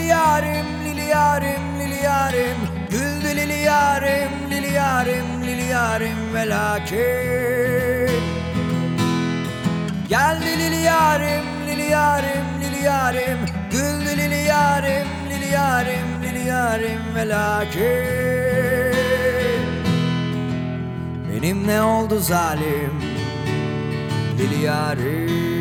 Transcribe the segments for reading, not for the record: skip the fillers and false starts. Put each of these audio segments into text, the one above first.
lili yarim, lili yarim, lili yarim. Güldü lili yarim, lili yarim, lili yarim ve lakin geldi lili yarim, lili yarim, lili yarim. Güldü lili yarim, lili yarim, lili yarim ve lakin benim ne oldu zalim lili yarim.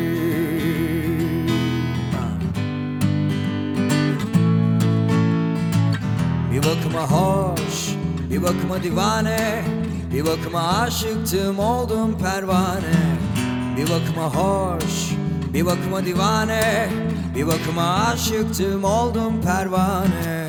Bir bakıma hoş, bir bakıma divane, bir bakıma aşıktım oldum pervane. Bir bakıma hoş, bir bakıma divane, bir bakıma aşıktım oldum pervane.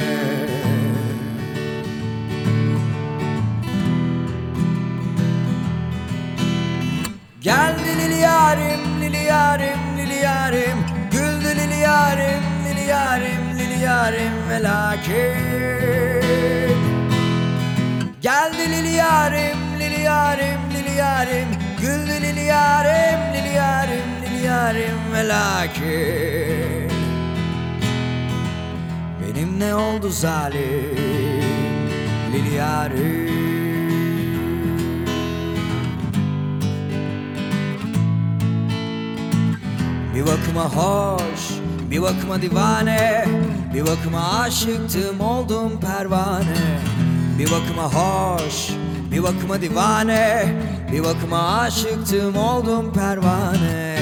Geldi lili yarim, lili yarim, lili yarim. Güldü lili yarim, lili yarim, lili yarim ve lakin geldi lili yarim, lili yarim, lili yarim. Güldü lili yarim, lili yarim, lili yarim ve lakin benim ne oldu zalim lili yarim. Bir bakıma hoş, bir bakıma divane, bir bakıma aşıktım oldum pervane. Bir bakıma hoş, bir bakıma divane, bir bakıma aşıktım oldum pervane.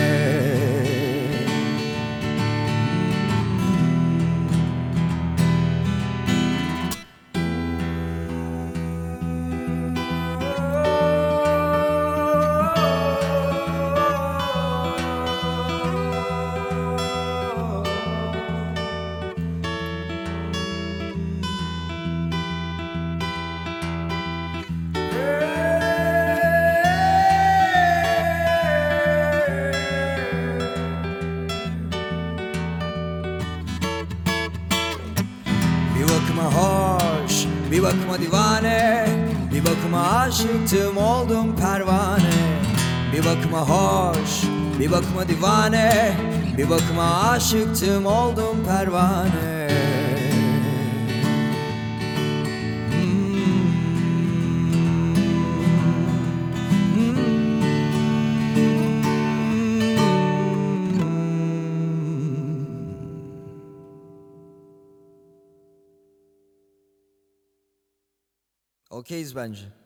Bir bakıma hoş, bir bakıma divane, bir bakıma aşıktım oldum pervane. Bir bakıma hoş, bir bakıma divane, bir bakıma aşıktım oldum pervane. Okeyiz bence.